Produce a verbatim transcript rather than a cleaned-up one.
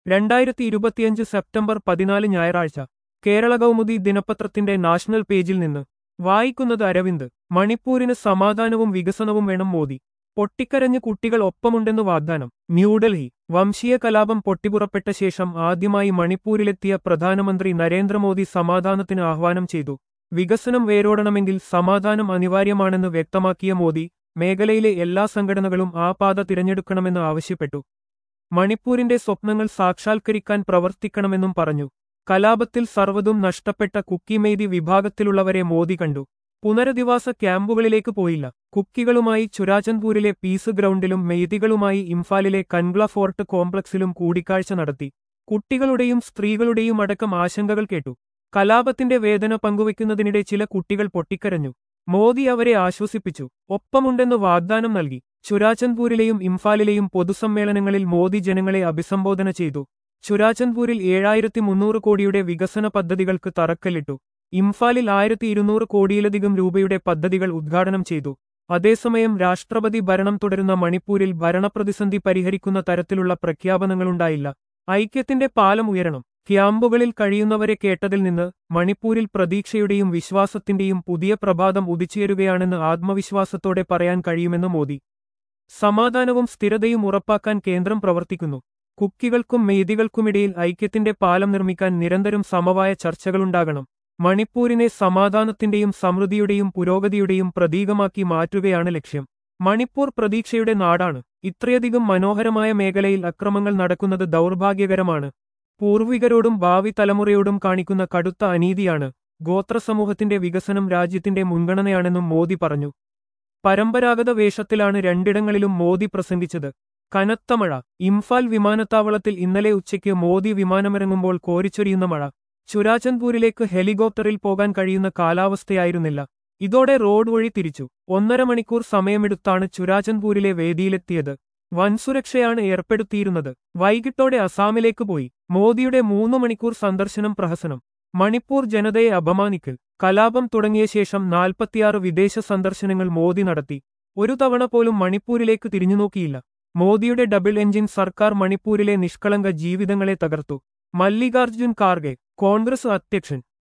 രണ്ടായിരത്തി ഇരുപത്തിയഞ്ച് സെപ്റ്റംബർ പതിനാല് ഞായറാഴ്ച കേരള കൗമുദി ദിനപത്രത്തിന്റെ നാഷണൽ പേജിൽ നിന്ന് വായിക്കുന്നത് അരവിന്ദ്. മണിപ്പൂരിന് സമാധാനവും വികസനവും വേണം മോദി. പൊട്ടിക്കരഞ്ഞ് കുട്ടികൾ ഒപ്പമുണ്ടെന്ന് വാഗ്ദാനം. ന്യൂഡൽഹി. വംശീയ കലാപം പൊട്ടിപ്പുറപ്പെട്ട ശേഷം ആദ്യമായി മണിപ്പൂരിലെത്തിയ പ്രധാനമന്ത്രി നരേന്ദ്രമോദി സമാധാനത്തിന് ആഹ്വാനം ചെയ്തു. വികസനം വേരോടണമെങ്കിൽ സമാധാനം അനിവാര്യമാണെന്ന് വ്യക്തമാക്കിയ മോദി മേഖലയിലെ എല്ലാ സംഘടനകളും ആ പാത തിരഞ്ഞെടുക്കണമെന്ന് ആവശ്യപ്പെട്ടു. മണിപ്പൂരിന്റെ സ്വപ്നങ്ങൾ സാക്ഷാത്കരിക്കാൻ പ്രവർത്തിക്കണമെന്നും പറഞ്ഞു. കലാപത്തിൽ സർവ്വതും നഷ്ടപ്പെട്ട കുക്കിമെയ്തി വിഭാഗത്തിലുള്ളവരെ മോദി കണ്ടു. പുനരധിവാസ ക്യാമ്പുകളിലേക്ക് പോയില്ല. കുക്കികളുമായി ചുരാചന്ദ്പൂരിലെ പീസ് ഗ്രൗണ്ടിലും മെയ്തികളുമായി ഇംഫാലിലെ കൻഗ്ല ഫോർട്ട് കോംപ്ലക്സിലും കൂടിക്കാഴ്ച നടത്തി. കുട്ടികളുടെയും സ്ത്രീകളുടെയും അടക്കം ആശങ്കകൾ കേട്ടു. കലാപത്തിന്റെ വേദന പങ്കുവയ്ക്കുന്നതിനിടെ ചില കുട്ടികൾ പൊട്ടിക്കരഞ്ഞു. മോദി അവരെ ആശ്വസിപ്പിച്ചു. ഒപ്പമുണ്ടെന്ന് വാഗ്ദാനം നൽകി. ചുരാചന്ദ്പൂരിലെയും ഇംഫാലിലെയും പൊതുസമ്മേളനങ്ങളിൽ മോദി ജനങ്ങളെ അഭിസംബോധന ചെയ്തു. ചുരാചന്ദ്പൂരിൽ ഏഴായിരത്തി മുന്നൂറ് കോടിയുടെ വികസന പദ്ധതികൾക്ക് തറക്കല്ലിട്ടു. ഇംഫാലിൽ ആയിരത്തി ഇരുന്നൂറ് കോടിയിലധികം രൂപയുടെ പദ്ധതികൾ ഉദ്ഘാടനം ചെയ്തു. അതേസമയം രാഷ്ട്രപതി ഭരണം തുടരുന്ന മണിപ്പൂരിൽ ഭരണപ്രതിസന്ധി പരിഹരിക്കുന്ന തരത്തിലുള്ള പ്രഖ്യാപനങ്ങളുണ്ടായില്ല. ഐക്യത്തിന്റെ പാലം ഉയരണം. ക്യാമ്പുകളിൽ കഴിയുന്നവരെ കേട്ടതിൽ നിന്ന് മണിപ്പൂരിൽ പ്രതീക്ഷയുടെയും വിശ്വാസത്തിന്റെയും പുതിയ പ്രഭാതം ഉദിച്ചുയരുകയാണെന്ന് ആത്മവിശ്വാസത്തോടെ പറയാൻ കഴിയുമെന്ന് മോദി. സമാധാനവും സ്ഥിരതയും ഉറപ്പാക്കാൻ കേന്ദ്രം പ്രവർത്തിക്കുന്നു. കുക്കികൾക്കും മെയ്തികൾക്കുമിടയിൽ ഐക്യത്തിന്റെ പാലം നിർമ്മിക്കാൻ നിരന്തരം സമവായ ചർച്ചകളുണ്ടാകണം. മണിപ്പൂരിനെ സമാധാനത്തിന്റെയും സമൃദ്ധിയുടെയും പുരോഗതിയുടെയും പ്രതീകമാക്കി മാറ്റുകയാണ് ലക്ഷ്യം. മണിപ്പൂർ പ്രതീക്ഷയുടെ നാടാണ്. ഇത്രയധികം മനോഹരമായ മേഖലയിൽ അക്രമങ്ങൾ നടക്കുന്നത് ദൗർഭാഗ്യകരമാണ്. പൂർവികരോടും ഭാവി തലമുറയോടും കാണിക്കുന്ന കടുത്ത അനീതിയാണ്. ഗോത്രസമൂഹത്തിന്റെ വികസനം രാജ്യത്തിന്റെ മുൻഗണനയാണെന്നും മോദി പറഞ്ഞു. പരമ്പരാഗത വേഷത്തിലാണ് രണ്ടിടങ്ങളിലും മോദി പ്രസംഗിച്ചത്. കനത്ത മഴ. ഇംഫാൽ വിമാനത്താവളത്തിൽ ഇന്നലെ ഉച്ചയ്ക്ക് മോദി വിമാനമിറങ്ങുമ്പോൾ കോരിച്ചൊരിയുന്ന മഴ. ചുരാചന്ദ്പൂരിലേക്ക് ഹെലികോപ്റ്ററിൽ പോകാൻ കഴിയുന്ന കാലാവസ്ഥയായിരുന്നില്ല. ഇതോടെ റോഡ് വഴി തിരിച്ചു. ഒന്നര മണിക്കൂർ സമയമെടുത്താണ് ചുരാചന്ദ്പൂരിലെ വേദിയിലെത്തിയത്. വൻസുരക്ഷയാണ് ഏർപ്പെടുത്തിയിരുന്നത്. വൈകിട്ടോടെ അസാമിലേക്ക് പോയി. മോദിയുടെ മൂന്നു മണിക്കൂർ സന്ദർശനം പ്രഹസനം. മണിപ്പൂർ ജനതയെ അപമാനിക്കൽ. കലാപം തുടങ്ങിയ ശേഷം നാൽപ്പത്തിയാറ് വിദേശ സന്ദർശനങ്ങൾ മോദി നടത്തി. ഒരു തവണ പോലും മണിപ്പൂരിലേക്ക് തിരിഞ്ഞുനോക്കിയില്ല. മോദിയുടെ ഡബിൾ എഞ്ചിൻ സർക്കാർ മണിപ്പൂരിലെ നിഷ്കളങ്ക ജീവിതങ്ങളെ തകർത്തു. മല്ലികാർജ്ജുൻ ഖാർഗെ, കോൺഗ്രസ് അധ്യക്ഷൻ.